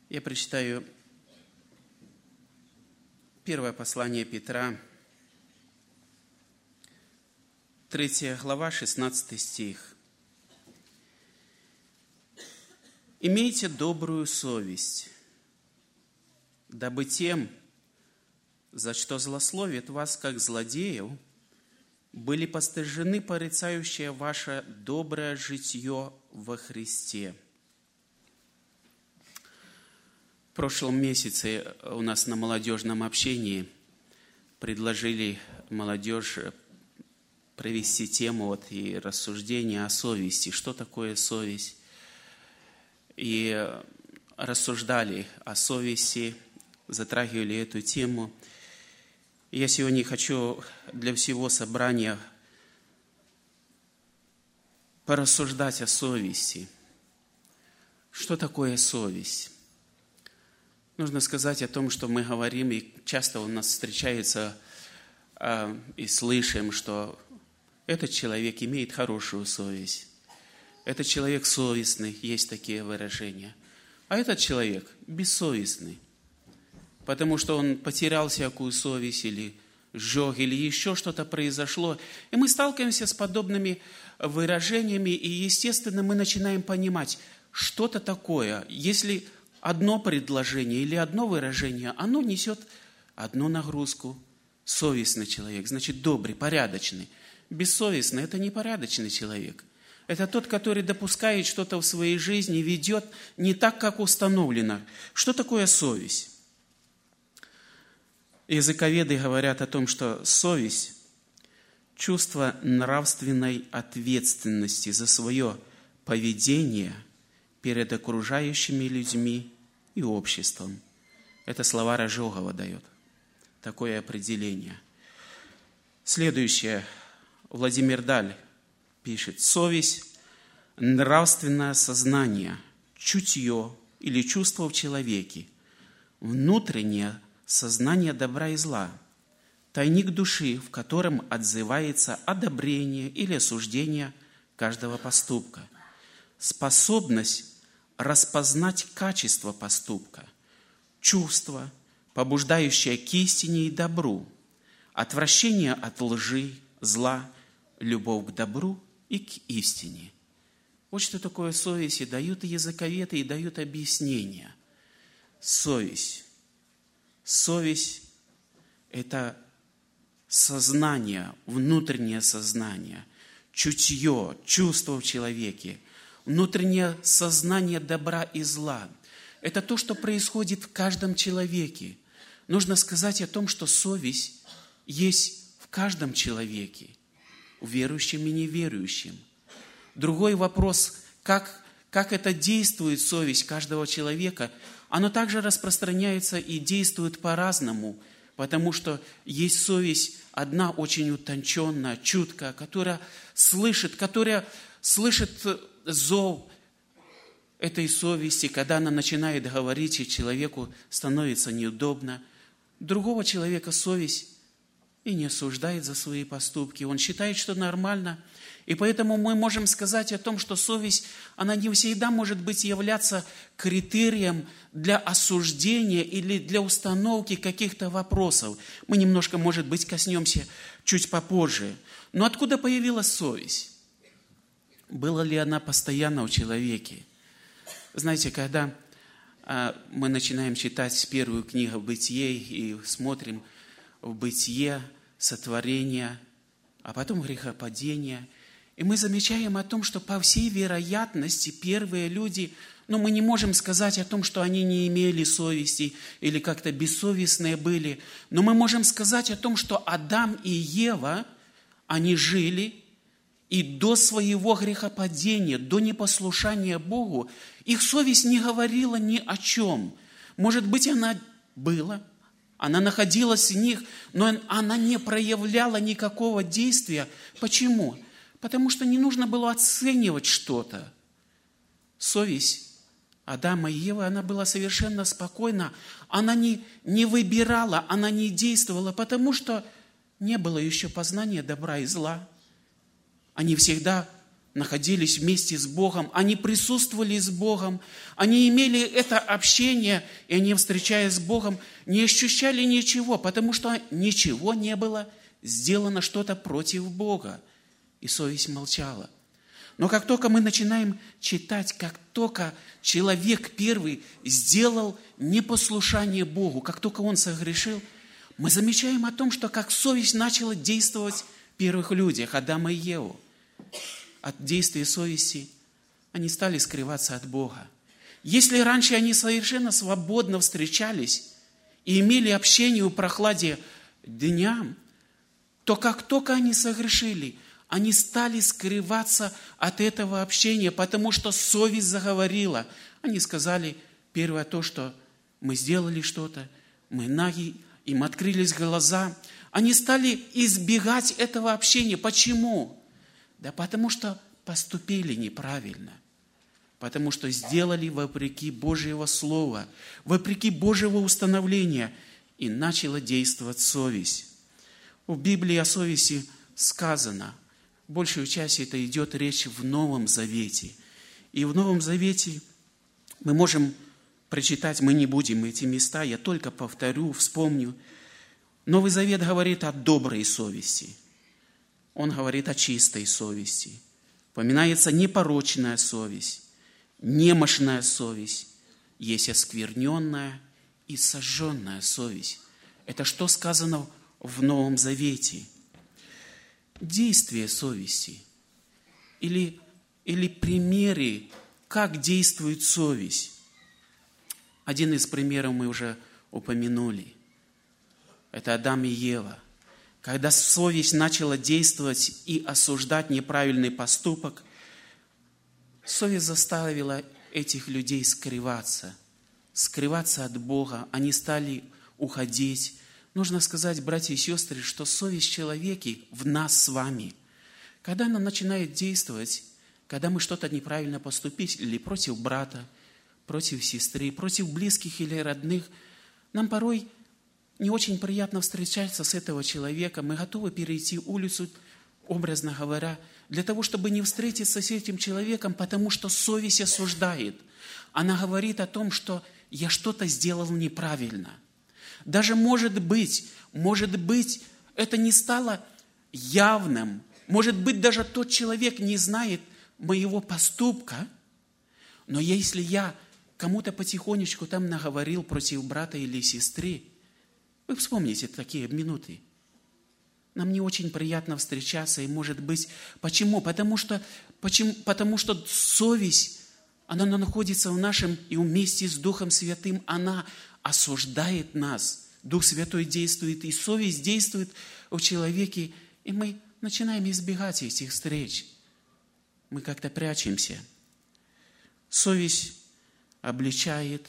Я прочитаю первое послание Петра, 3 глава, 16 стих. «Имейте добрую совесть, дабы тем, за что злословят вас, как злодеев, были постыжены порицающие ваше доброе житье во Христе». В прошлом месяце у нас на молодежном общении предложили молодежь провести тему и рассуждения о совести. Что такое совесть? И рассуждали о совести, затрагивали эту тему. И я сегодня хочу для всего собрания порассуждать о совести. Что такое совесть? Нужно сказать о том, что мы говорим, и часто у нас встречается и слышим, что этот человек имеет хорошую совесть. Этот человек совестный, есть такие выражения. А этот человек бессовестный, потому что он потерял всякую совесть, или сжег, или еще что-то произошло. И мы сталкиваемся с подобными выражениями, и, естественно, мы начинаем понимать, что-то такое, если одно предложение или одно выражение, оно несет одну нагрузку. Совестный человек, значит, добрый, порядочный. Бессовестный – это непорядочный человек. Это тот, который допускает что-то в своей жизни, ведет не так, как установлено. Что такое совесть? Языковеды говорят о том, что совесть – чувство нравственной ответственности за свое поведение перед окружающими людьми и обществом. Это слова Разжогова дает такое определение. Следующее. Владимир Даль пишет: совесть – нравственное сознание, чутье или чувство в человеке, внутреннее сознание добра и зла, тайник души, в котором отзывается одобрение или осуждение каждого поступка, способность распознать качество поступка, чувство, побуждающее к истине и добру, отвращение от лжи, зла, любовь к добру и к истине. Вот что такое совесть, и дают языковеды, и дают объяснения. Совесть. Совесть – это сознание, внутреннее сознание, чутье, чувство в человеке, внутреннее сознание добра и зла. Это то, что происходит в каждом человеке. Нужно сказать о том, что совесть есть в каждом человеке, верующем и неверующем. Другой вопрос, как это действует совесть каждого человека, оно также распространяется и действует по-разному, потому что есть совесть одна очень утонченная, чуткая, которая слышит зов этой совести, когда она начинает говорить, и человеку становится неудобно. Другого человека совесть и не осуждает за свои поступки. Он считает, что нормально. И поэтому мы можем сказать о том, что совесть, она не всегда может быть являться критерием для осуждения или для установки каких-то вопросов. Мы немножко, может быть, коснемся чуть попозже. Но откуда появилась совесть? Была ли она постоянно у человека? Знаете, когда мы начинаем читать первую книгу «Бытие» и смотрим в бытие, сотворение, а потом грехопадение, и мы замечаем о том, что по всей вероятности первые люди, мы не можем сказать о том, что они не имели совести или как-то бессовестные были, но мы можем сказать о том, что Адам и Ева, они жили, и до своего грехопадения, до непослушания Богу, их совесть не говорила ни о чем. Может быть, она была, она находилась в них, но она не проявляла никакого действия. Почему? Потому что не нужно было оценивать что-то. Совесть Адама и Евы, она была совершенно спокойна. Она не выбирала, она не действовала, потому что не было еще познания добра и зла. Они всегда находились вместе с Богом, они присутствовали с Богом, они имели это общение, и они, встречаясь с Богом, не ощущали ничего, потому что ничего не было сделано что-то против Бога. И совесть молчала. Но как только мы начинаем читать, как только человек первый сделал непослушание Богу, как только он согрешил, мы замечаем о том, что как совесть начала действовать в первых людях, Адама и Еву. От действия совести они стали скрываться от Бога. Если раньше они совершенно свободно встречались и имели общение в прохладе дня, то как только они согрешили, они стали скрываться от этого общения, потому что совесть заговорила. Они сказали, первое то, что мы сделали что-то, мы наги, им открылись глаза. Они стали избегать этого общения. Почему? Да потому что поступили неправильно. Потому что сделали вопреки Божьего Слова, вопреки Божьего установления, и начала действовать совесть. В Библии о совести сказано, большую часть это идет речь в Новом Завете. И в Новом Завете мы можем прочитать, мы не будем эти места, я только повторю, вспомню. Новый Завет говорит о доброй совести. Он говорит о чистой совести. Упоминается непорочная совесть, немощная совесть, есть оскверненная и сожженная совесть. Это что сказано в Новом Завете? Действие совести или примеры, как действует совесть. Один из примеров мы уже упомянули. Это Адам и Ева. Когда совесть начала действовать и осуждать неправильный поступок, совесть заставила этих людей скрываться от Бога. Они стали уходить. Нужно сказать, братья и сестры, что совесть человека в нас с вами, когда она начинает действовать, когда мы что-то неправильно поступили или против брата, против сестры, против близких или родных, нам порой не очень приятно встречаться с этого человека. Мы готовы перейти улицу, образно говоря, для того, чтобы не встретиться с этим человеком, потому что совесть осуждает. Она говорит о том, что я что-то сделал неправильно. Даже может быть, это не стало явным. Может быть, даже тот человек не знает моего поступка, но если я кому-то потихонечку там наговорил против брата или сестры, вы вспомните такие минуты. Нам не очень приятно встречаться, и может быть, почему? Потому что совесть, она находится в нашем, и вместе с Духом Святым, она осуждает нас. Дух Святой действует, и совесть действует в человеке, и мы начинаем избегать этих встреч. Мы как-то прячемся. Совесть обличает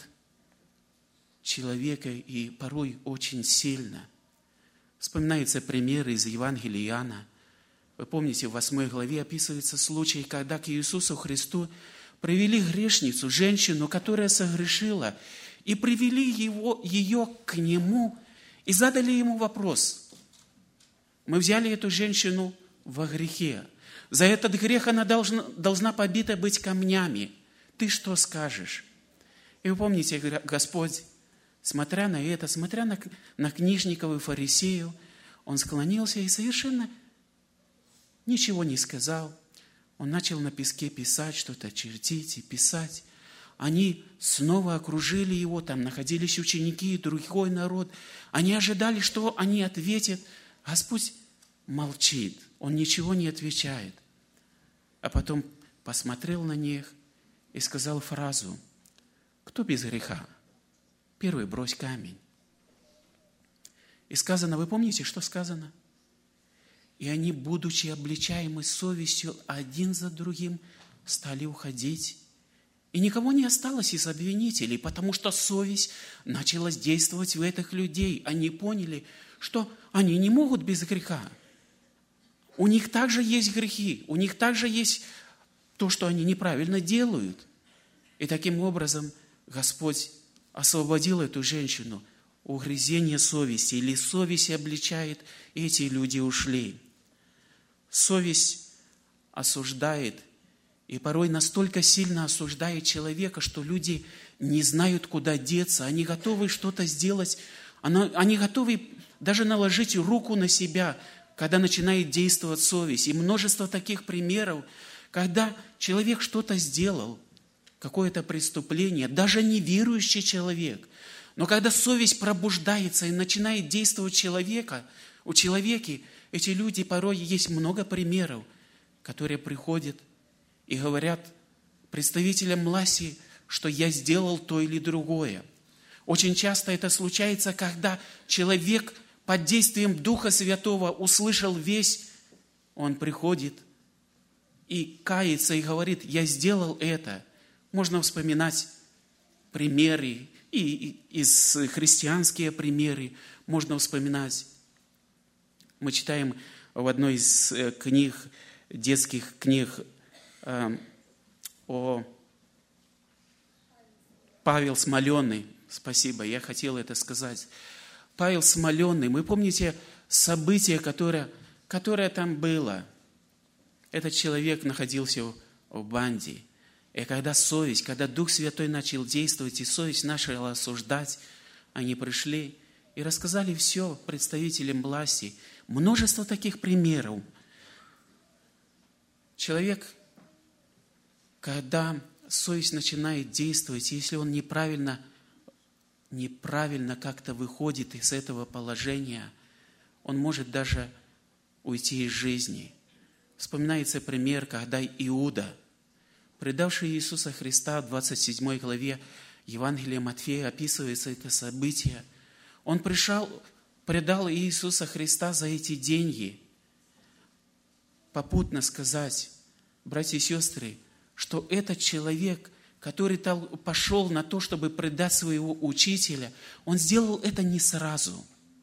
человека и порой очень сильно. Вспоминается пример из Евангелия Иоанна. Вы помните, в 8 главе описывается случай, когда к Иисусу Христу привели грешницу, женщину, которая согрешила, и привели ее к Нему и задали Ему вопрос. Мы взяли эту женщину во грехе. За этот грех она должна побита быть камнями. Ты что скажешь? И вы помните, Господь, смотря на это, смотря на книжников и фарисеев, Он склонился и совершенно ничего не сказал. Он начал на песке писать, что-то чертить и писать. Они снова окружили Его, там находились ученики и другой народ. Они ожидали, что они ответят. Господь молчит, Он ничего не отвечает. А потом посмотрел на них и сказал фразу: «Кто без греха? Первый брось камень». И сказано, вы помните, что сказано? И они, будучи обличаемы совестью, один за другим стали уходить. И никого не осталось из обвинителей, потому что совесть начала действовать в этих людей. Они поняли, что они не могут без греха. У них также есть грехи, у них также есть то, что они неправильно делают. И таким образом Господь освободил эту женщину. Угрызение совести или совесть обличает, и эти люди ушли. Совесть осуждает и порой настолько сильно осуждает человека, что люди не знают, куда деться. Они готовы что-то сделать, они готовы даже наложить руку на себя, когда начинает действовать совесть. И множество таких примеров, когда человек что-то сделал, какое-то преступление, даже неверующий человек, но когда совесть пробуждается и начинает действовать у человека, эти люди, порой есть много примеров, которые приходят и говорят представителям власти, что я сделал то или другое. Очень часто это случается, когда человек под действием Духа Святого услышал весть, он приходит и кается, и говорит, я сделал это. Можно вспоминать примеры, и из христианские примеры можно вспоминать. Мы читаем в одной из книг, детских книг, о Павел Смоленный. Спасибо, я хотел это сказать. Павел Смоленный, вы помните событие, которое там было? Этот человек находился в банде. И когда Дух Святой начал действовать, и совесть начала осуждать, они пришли и рассказали все представителям власти. Множество таких примеров. Человек, когда совесть начинает действовать, если он неправильно как-то выходит из этого положения, он может даже уйти из жизни. Вспоминается пример, когда Иуда, предавший Иисуса Христа, в 27 главе Евангелия Матфея описывается это событие. Он предал Иисуса Христа за эти деньги. Попутно сказать, братья и сестры, что этот человек, который пошел на то, чтобы предать своего учителя, он сделал это не сразу.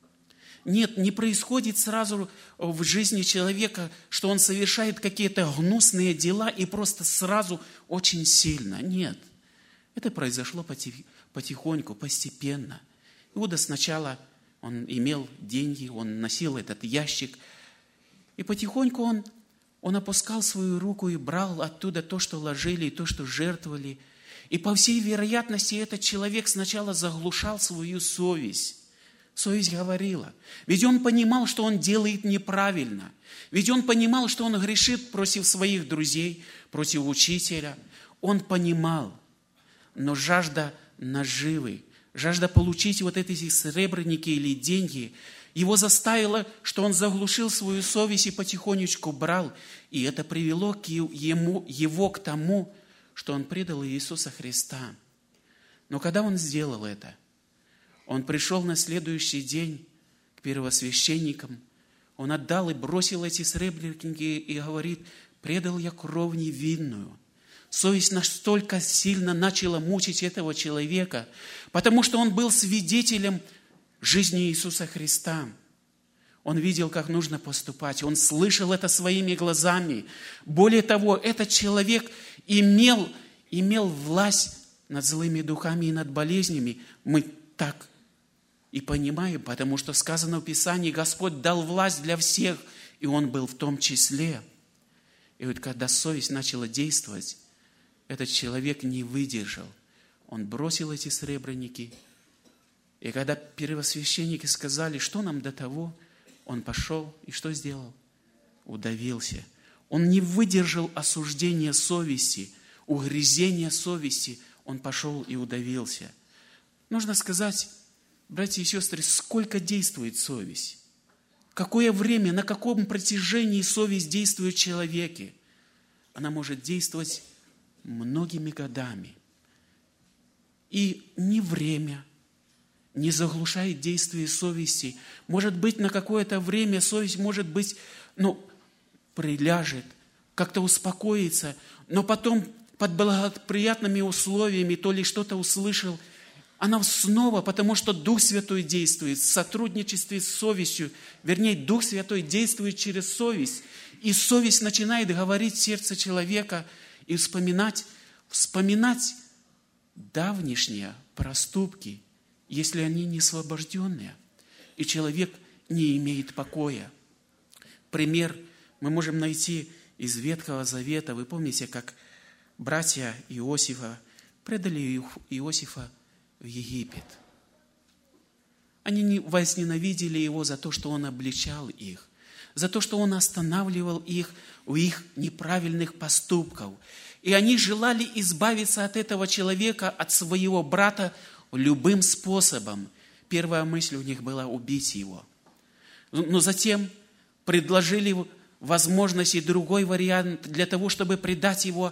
Нет, не происходит сразу в жизни человека, что он совершает какие-то гнусные дела и просто сразу очень сильно. Нет, это произошло потихоньку, постепенно. Иуда сначала, он имел деньги, он носил этот ящик, и потихоньку он опускал свою руку и брал оттуда то, что ложили, и то, что жертвовали. И по всей вероятности этот человек сначала заглушал свою совесть. Совесть говорила. Ведь он понимал, что он делает неправильно. Ведь он понимал, что он грешит против своих друзей, против учителя. Он понимал. Но жажда наживы, жажда получить вот эти серебряники или деньги, его заставило, что он заглушил свою совесть и потихонечку брал. И это привело его к тому, что он предал Иисуса Христа. Но когда он сделал это, он пришел на следующий день к первосвященникам, он отдал и бросил эти серебряники и говорит, предал я кровь невинную. Совесть настолько сильно начала мучить этого человека, потому что он был свидетелем жизни Иисуса Христа. Он видел, как нужно поступать, он слышал это своими глазами. Более того, этот человек имел власть над злыми духами и над болезнями. Мы так и понимаем, потому что сказано в Писании, Господь дал власть для всех, и он был в том числе. И вот когда совесть начала действовать, этот человек не выдержал. Он бросил эти серебряники. И когда первосвященники сказали, что нам до того, он пошел и что сделал? Удавился. Он не выдержал осуждения совести, угрызения совести. Он пошел и удавился. Нужно сказать, братья и сестры, сколько действует совесть? Какое время, на каком протяжении совесть действует в человеке? Она может действовать многими годами. И ни время не заглушает действие совести. Может быть, на какое-то время совесть, может быть, приляжет, как-то успокоится, но потом под благоприятными условиями то ли что-то услышал, она снова, потому что Дух Святой действует в сотрудничестве с совестью, вернее, Дух Святой действует через совесть, и совесть начинает говорить в сердце человека и вспоминать давнишние проступки, если они не освобожденные, и человек не имеет покоя. Пример мы можем найти из Ветхого Завета. Вы помните, как братья Иосифа предали Иосифа в Египет. Они возненавидели его за то, что он обличал их, за то, что он останавливал их в их неправильных поступках. И они желали избавиться от этого человека, от своего брата любым способом. Первая мысль у них была убить его. Но затем предложили возможность и другой вариант для того, чтобы предать его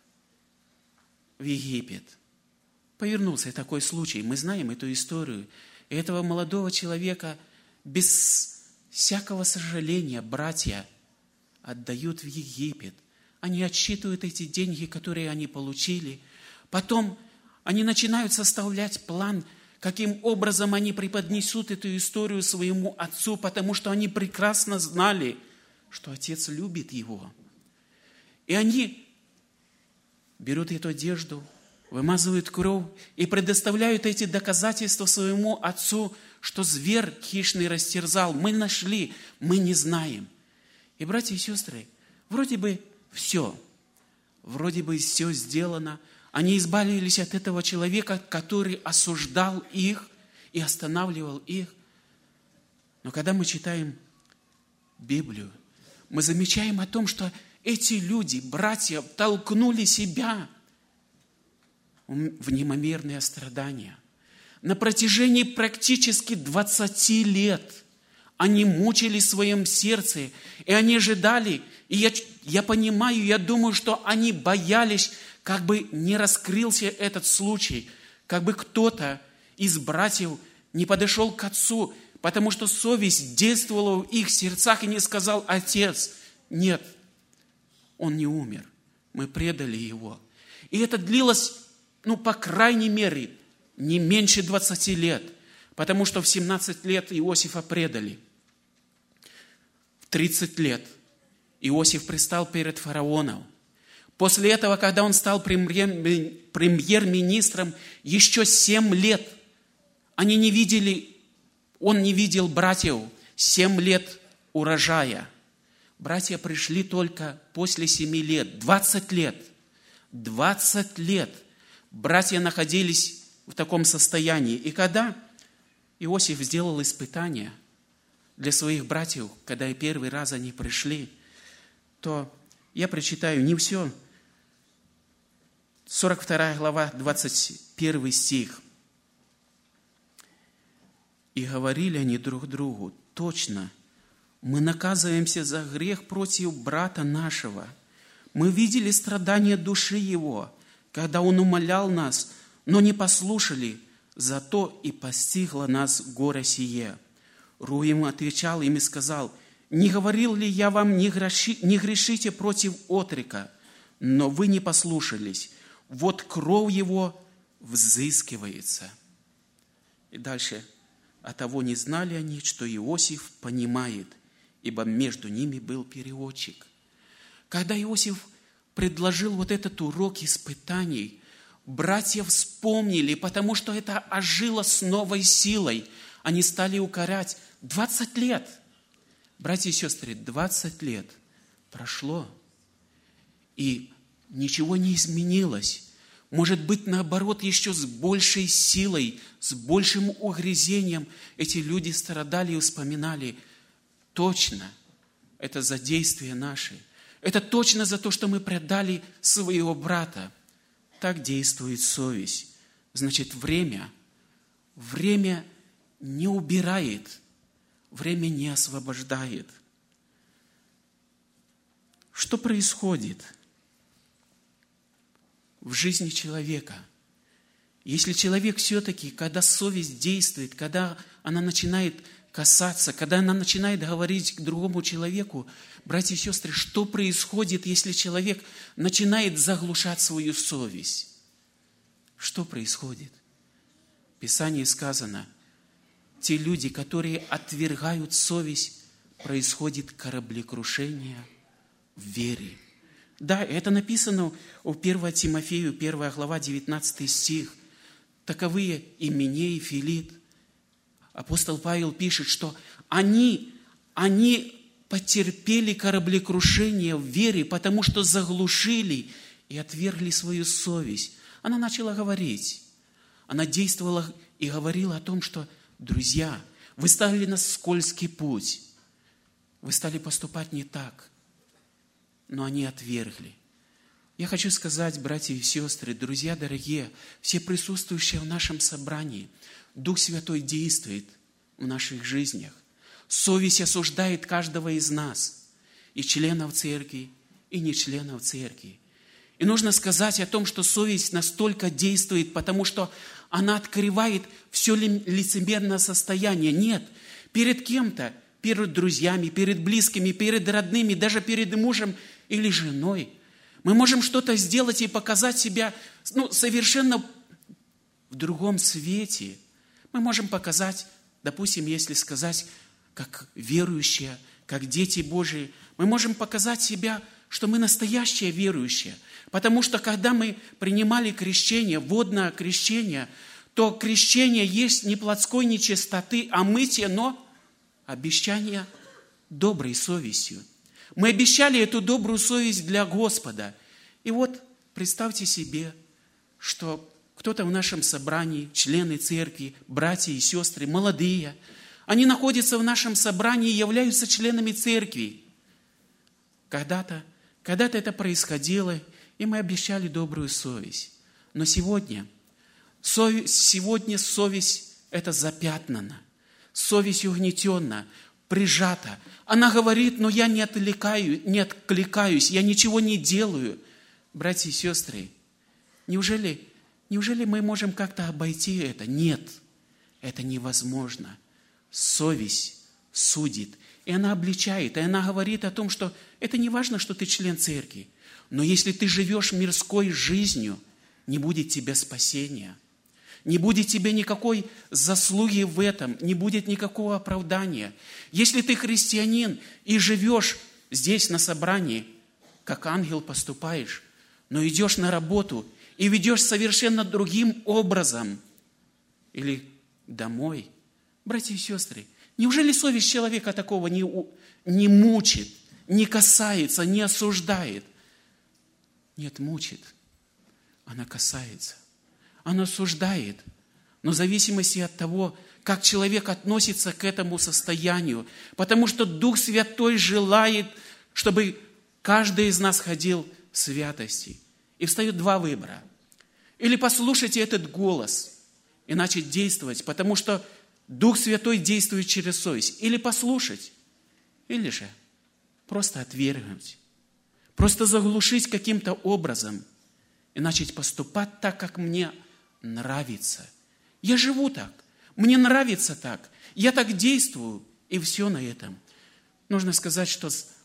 в Египет. Повернулся такой случай. Мы знаем эту историю. И этого молодого человека без всякого сожаления братья отдают в Египет. Они отсчитывают эти деньги, которые они получили. Потом они начинают составлять план, каким образом они преподнесут эту историю своему отцу, потому что они прекрасно знали, что отец любит его. И они берут эту одежду, вымазывают кровь и предоставляют эти доказательства своему отцу, что зверь хищный растерзал. Мы нашли, мы не знаем. И, братья и сестры, вроде бы все сделано. Они избавились от этого человека, который осуждал их и останавливал их. Но когда мы читаем Библию, мы замечаем о том, что эти люди, братья, толкнули себя в неимоверные страдания. На протяжении практически 20 лет они мучились в своем сердце, и они ожидали, и я понимаю, я думаю, что они боялись, как бы не раскрылся этот случай, как бы кто-то из братьев не подошел к отцу, потому что совесть действовала в их сердцах и не сказал: отец, нет, он не умер, мы предали его. И это длилось, по крайней мере, не меньше 20 лет, потому что в 17 лет Иосифа предали. В 30 лет Иосиф предстал перед фараоном. После этого, когда он стал премьер-министром, еще 7 лет он не видел братьев, 7 лет урожая. Братья пришли только после 7 лет, 20 лет. 20 лет братья находились в таком состоянии. И когда Иосиф сделал испытание для своих братьев, когда и первый раз они пришли, то я прочитаю не все. 42 глава, 21 стих. «И говорили они друг другу: точно, мы наказываемся за грех против брата нашего. Мы видели страдания души его, когда он умолял нас, но не послушали, зато и постигло нас горе сие». Руим отвечал им и сказал: «Не говорил ли я вам, не грешите против отрека? Но вы не послушались. Вот кровь его взыскивается». И дальше. «А того не знали они, что Иосиф понимает, ибо между ними был переводчик». Когда Иосиф предложил вот этот урок испытаний, братья вспомнили, потому что это ожило с новой силой. Они стали укорять. 20 лет. Братья и сестры, 20 лет прошло, и ничего не изменилось. Может быть, наоборот, еще с большей силой, с большим угрызением эти люди страдали и вспоминали: точно, это за действия наши. Это точно за то, что мы предали своего брата. Так действует совесть. Значит, время не убирает, время не освобождает. Что происходит в жизни человека? Если человек все-таки, когда совесть действует, когда она начинает касаться, когда она начинает говорить к другому человеку, братья и сестры, что происходит, если человек начинает заглушать свою совесть? Что происходит? В Писании сказано: те люди, которые отвергают совесть, происходит кораблекрушение в вере. Да, это написано у 1 Тимофею, 1 глава, 19 стих. Таковые Именей и Филит. Апостол Павел пишет, что они потерпели кораблекрушение в вере, потому что заглушили и отвергли свою совесть, она начала говорить. Она действовала и говорила о том, что, друзья, вы стали на скользкий путь, вы стали поступать не так, но они отвергли. Я хочу сказать, братья и сестры, друзья дорогие, все присутствующие в нашем собрании, Дух Святой действует в наших жизнях. Совесть осуждает каждого из нас, и членов церкви, и не членов церкви. И нужно сказать о том, что совесть настолько действует, потому что она открывает все лицемерное состояние. Нет, перед кем-то, перед друзьями, перед близкими, перед родными, даже перед мужем или женой мы можем что-то сделать и показать себя совершенно в другом свете. Мы можем показать, допустим, если сказать, как верующие, как дети Божии, мы можем показать себя, что мы настоящие верующие. Потому что когда мы принимали крещение, водное крещение, то крещение есть не плотской нечистоты, а мытье, но обещание доброй совестью. Мы обещали эту добрую совесть для Господа. И вот представьте себе, что кто-то в нашем собрании, члены церкви, братья и сестры, молодые, они находятся в нашем собрании и являются членами церкви. Когда-то это происходило, и мы обещали добрую совесть. Но сегодня совесть это запятнана, совесть угнетена, прижата. Она говорит, но я не откликаюсь, я ничего не делаю. Братья и сестры, неужели мы можем как-то обойти это? Нет, это невозможно. Совесть судит, и она обличает, и она говорит о том, что это не важно, что ты член церкви, но если ты живешь мирской жизнью, не будет тебе спасения, не будет тебе никакой заслуги в этом, не будет никакого оправдания. Если ты христианин и живешь здесь на собрании, как ангел поступаешь, но идешь на работу и ведешь совершенно другим образом, или домой, братья и сестры, неужели совесть человека такого не мучит, не касается, не осуждает? Нет, мучит. Она касается. Она осуждает. Но в зависимости от того, как человек относится к этому состоянию, потому что Дух Святой желает, чтобы каждый из нас ходил в святости. И встают два выбора. Или послушайте этот голос и начать действовать, потому что Дух Святой действует через совесть. Или послушать, или же просто отвергнуть, просто заглушить каким-то образом и начать поступать так, как мне нравится. Я живу так, мне нравится так, я так действую, и все на этом. Нужно сказать, что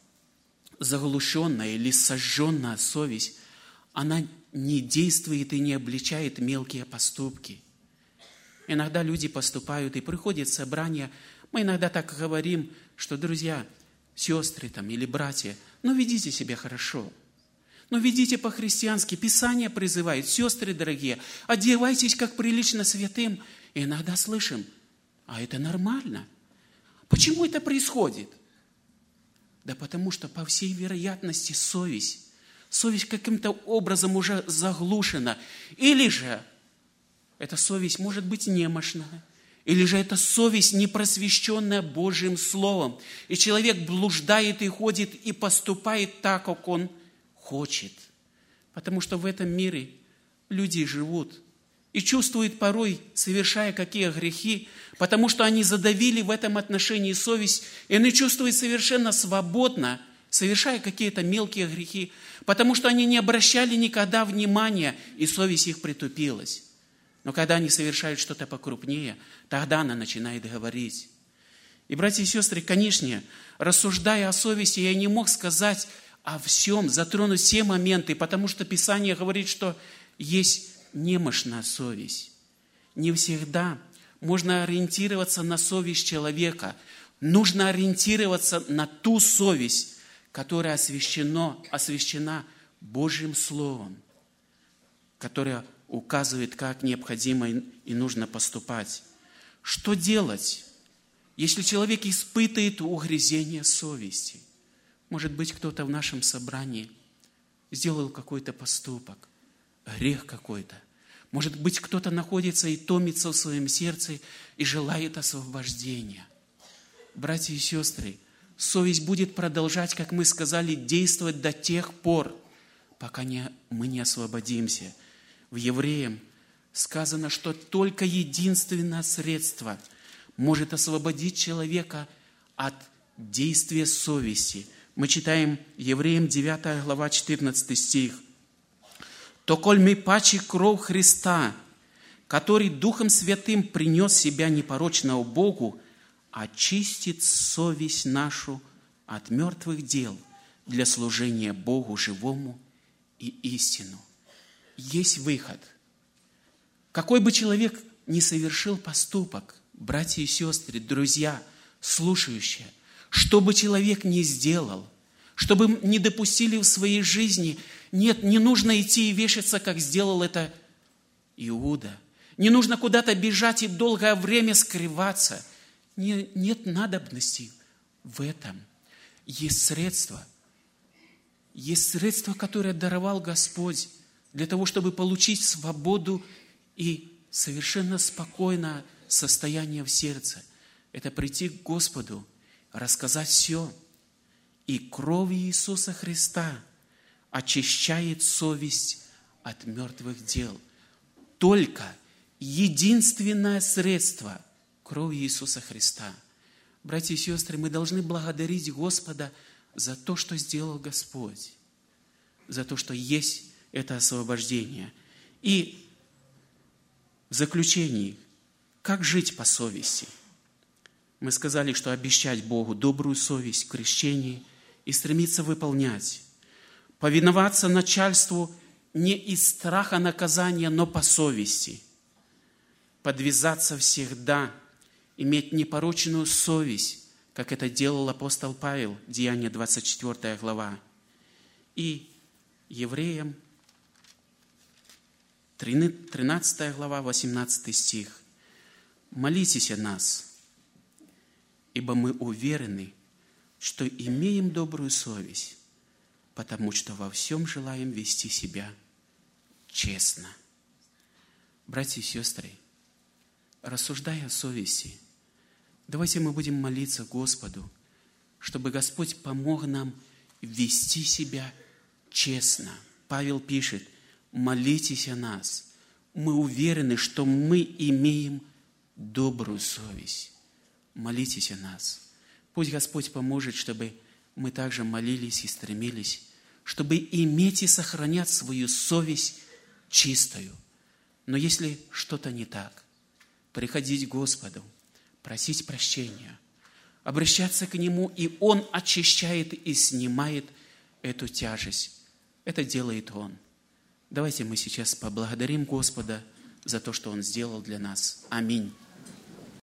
заглушенная или сожженная совесть, она не действует и не обличает мелкие поступки. Иногда люди поступают и приходят в собрание, мы иногда так говорим, что, друзья, сестры там или братья, ведите себя хорошо, ведите по-христиански. Писание призывает, сестры дорогие, одевайтесь как прилично святым. И иногда слышим, а это нормально. Почему это происходит? Да потому что, по всей вероятности, совесть каким-то образом уже заглушена. Или же эта совесть может быть немощная, или же эта совесть не просвещенная Божьим Словом. И человек блуждает и ходит, и поступает так, как он хочет. Потому что в этом мире люди живут и чувствуют порой, совершая какие грехи, потому что они задавили в этом отношении совесть, и они чувствуют совершенно свободно, совершая какие-то мелкие грехи, потому что они не обращали никогда внимания, и совесть их притупилась. Но когда они совершают что-то покрупнее, тогда она начинает говорить. И, братья и сестры, конечно, рассуждая о совести, я не мог сказать о всем, затронуть все моменты, потому что Писание говорит, что есть немощная совесть. Не всегда можно ориентироваться на совесть человека. Нужно ориентироваться на ту совесть, которая освящена Божьим Словом, которая указывает, как необходимо и нужно поступать. Что делать, если человек испытывает угрызение совести? Может быть, кто-то в нашем собрании сделал какой-то поступок, грех какой-то. Может быть, кто-то находится и томится в своем сердце и желает освобождения. Братья и сестры, совесть будет продолжать, как мы сказали, действовать до тех пор, пока мы не освободимся. В Евреям сказано, что только единственное средство может освободить человека от действия совести. Мы читаем Евреям 9 глава 14 стих. «То коль мы паче кровь Христа, который Духом Святым принес себя непорочного Богу, очистит совесть нашу от мертвых дел для служения Богу живому и истину». Есть выход. Какой бы человек ни совершил поступок, братья и сестры, друзья, слушающие, что бы человек ни сделал, чтобы не допустили в своей жизни, нет, не нужно идти и вешаться, как сделал это Иуда. Не нужно куда-то бежать и долгое время скрываться. Нет надобности в этом. Есть средства, которое даровал Господь для того, чтобы получить свободу и совершенно спокойное состояние в сердце. Это прийти к Господу, рассказать все. И кровь Иисуса Христа очищает совесть от мертвых дел. Только единственное средство – кровь Иисуса Христа. Братья и сестры, мы должны благодарить Господа за то, что сделал Господь, за то, что есть это освобождение. И в заключении, как жить по совести? Мы сказали, что обещать Богу добрую совесть в крещении и стремиться выполнять. Повиноваться начальству не из страха наказания, но по совести. Подвязаться всегда, иметь непорочную совесть, как это делал апостол Павел, Деяния 24 глава. И Евреям 13 глава, 18 стих. «Молитесь о нас, ибо мы уверены, что имеем добрую совесть, потому что во всем желаем вести себя честно». Братья и сестры, рассуждая о совести, давайте мы будем молиться Господу, чтобы Господь помог нам вести себя честно. Павел пишет: молитесь о нас. Мы уверены, что мы имеем добрую совесть. Молитесь о нас. Пусть Господь поможет, чтобы мы также молились и стремились, чтобы иметь и сохранять свою совесть чистою. Но если что-то не так, приходить к Господу, просить прощения, обращаться к Нему, и Он очищает и снимает эту тяжесть. Это делает Он. Давайте мы сейчас поблагодарим Господа за то, что Он сделал для нас. Аминь.